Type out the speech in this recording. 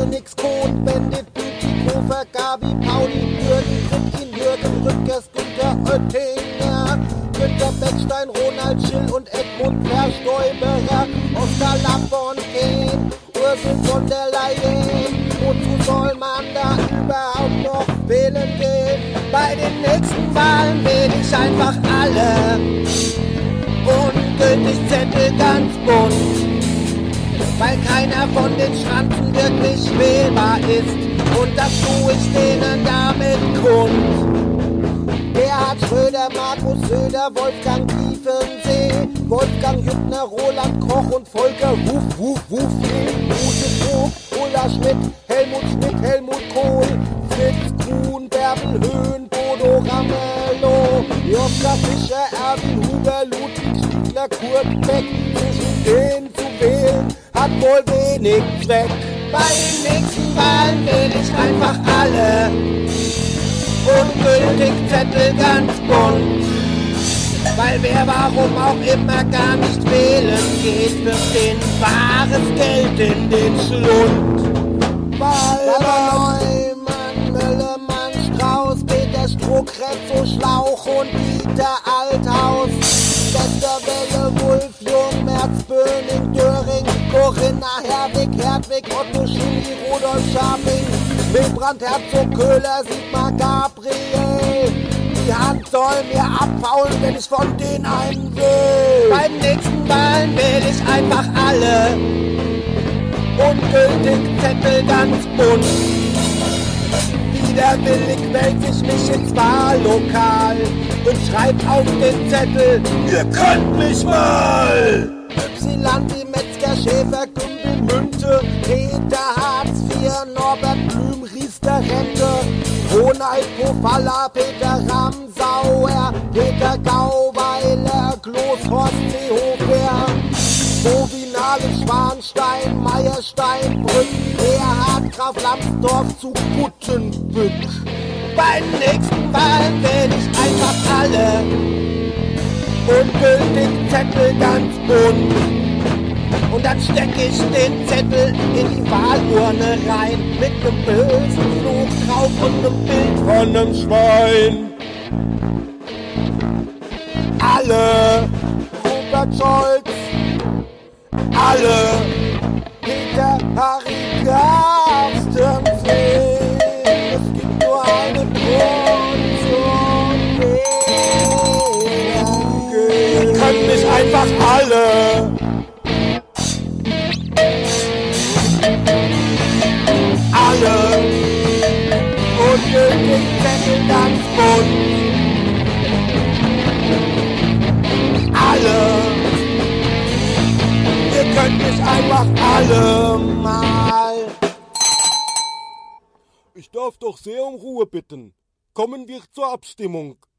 Phoenix, Kohn, Bandit, Bütikofer, Gabi, Pauli, Jürgen, Rüttgen, Jürgen, Rüttgers, Günther, Oettinger, Günther Beckstein, Ronald Schill und Edmund Verstäuberer, Oskar Lafontaine, Ursel von der Leyen. Wozu soll man da überhaupt noch wählen gehen? Bei den nächsten Wahlen wähle ich einfach alle. Ungültig Zettel ganz bunt, weil keiner von den Schranzen wirklich wählbar ist. Und das tue ich denen damit kund. Gerhard Schröder, Markus Söder, Wolfgang Tiefensee, Wolfgang Hübner, Roland Koch und Volker Ute Krug, Ulla Schmidt, Helmut Kohl, Fritz Kuhn, Bärbel Höhn, Bodo Ramelow, Joschka Fischer, Erwin Huber, Ludwig Stiegler, Kurt Beck. Zwischen denen zu wählen hat wohl wenig Zweck. Bei den nächsten Wahlen wähle ich einfach alle. Ungültig Zettel ganz bunt, weil wer warum auch immer gar nicht wählen geht, wirft den wahres Geld in den Schlund. Walter Neumann, Möllermann, Strauß, Peter Struck, Retzo, Schlauch und Dieter Althaus, Westerwelle, Wulff, Jung, Merz, Böning, Döring, Corinna, Herwig, Otto Schily, Rudolf Scharping, Wilbrand, Herzog, Köhler, Sigmar Gabriel. Die Hand soll mir abfaulen, wenn ich von denen einen will. Beim nächsten Wahlen wähle ich einfach alle. Ungültig Zettel ganz bunt. Widerwillig melde ich mich ins Wahllokal und schreib auf den Zettel: Ihr könnt mich mal! Ypsilanti, Metzger, Schäfer, Gümbel, Münte, Peter, Hartz IV, Norbert Blüm, Riester, Rente, Ronald Pofalla, Peter Ramsauer, Peter Gauweiler, Kloshorst, Seehofer, Bovinale, Schwanstein, Meierstein, Brück, Erhard, Graf Lambsdorff zu Buttenbück. Bei den nächsten Wahlen wähle ich einfach alle. Ungültig Zettel ganz bunt. Und dann steck ich den Zettel in die Wahlurne rein, mit nem bösen Fluch drauf und nem Bild von nem Schwein. Alle, Robert Scholz, alle, Peter, Harry, Carstensen. Es gibt nur eine Portion wählen. Ihr könnt mich einfach alle. Alle und den Zettel ganz bunt. Alle, ihr könnt mich einfach alle mal. Ich darf doch sehr um Ruhe bitten. Kommen wir zur Abstimmung.